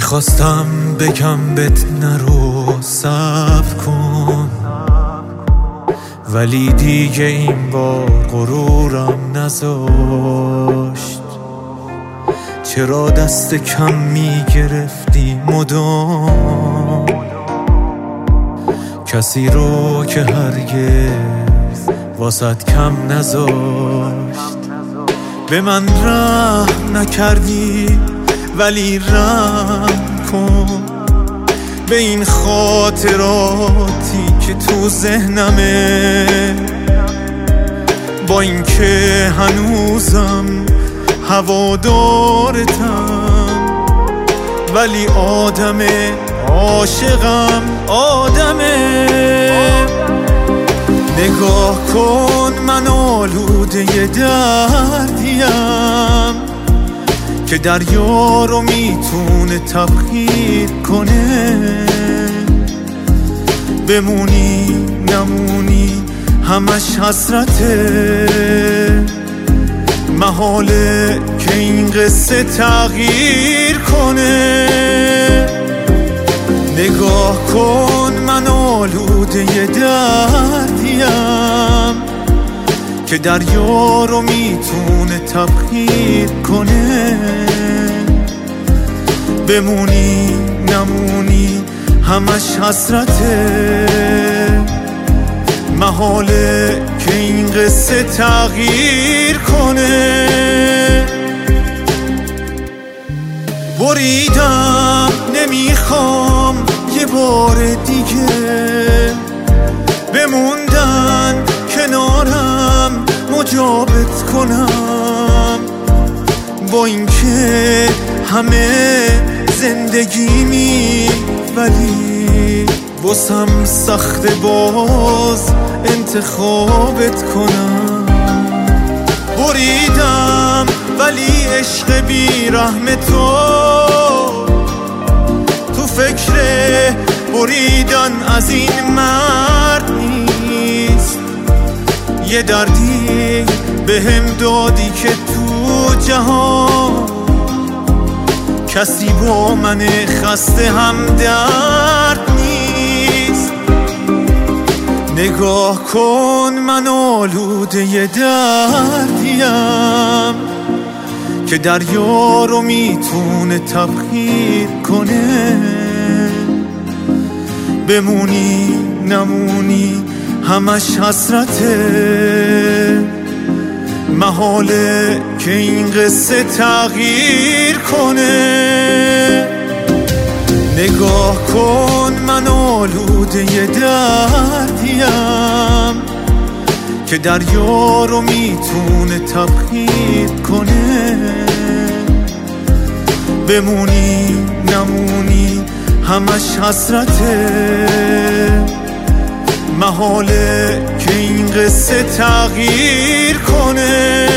میخواستم بگم بهت نرو صبر کن، ولی دیگه این بار غرورم نذاشت. چرا دست کم میگرفتی مدام کسی رو که هرگز واسط کم نذاشت؟ به من رحم نکردی ولی رحم کن به این خاطراتی که تو ذهنمه، با اینکه هنوزم هوادارتم، ولی آدمه عاشقم آدمه. نگاه کن من آلوده ی دردیم که دریا رو میتونه تبخیر کنه. بمونی نمونی همش حسرته، محاله که این قصه تغییر کنه. نگاه کن من آلوده ی دردیم که دریا رو میتونه تبخیر کنه. بمونی نمونی همش حسرته، محاله که این قصه تغییر کنه. بریدم نمیخوام یه بار دیگه بموندن کنارم مجابت کنم، با اینکه همه زندگیمی ولی باسم سخت باز انتخابت کنم. بریدم ولی عشق بی رحم تو فکر بریدن از این مرد نیست. یه دردی بهم دادی که تو جهان کسی با من خسته هم درد نیست. نگاه کن من آلوده ی دردیم که دریا رو میتونه تبخیر کنه. بمونی نمونی همش حسرته، محاله که این قصه تغییر کنه. نگاه کن من آلوده ی دردیم که دریا رو میتونه تبخیر کنه. بمونی نمونی همش حسرته، محاله که این قصه تغییر کنه.